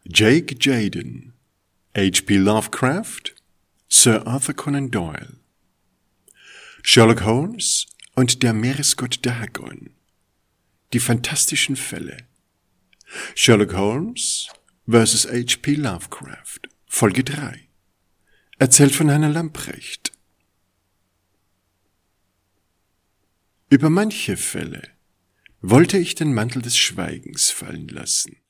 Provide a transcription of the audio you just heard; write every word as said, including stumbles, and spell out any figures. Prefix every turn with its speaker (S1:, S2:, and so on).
S1: Jake Jaden, H P Lovecraft, Sir Arthur Conan Doyle. Sherlock Holmes und der Meeresgott Dagon. Die fantastischen Fälle. Sherlock Holmes versus H P Lovecraft, Folge drei. Erzählt von Hannah Lamprecht. Über manche Fälle wollte ich den Mantel des Schweigens fallen lassen.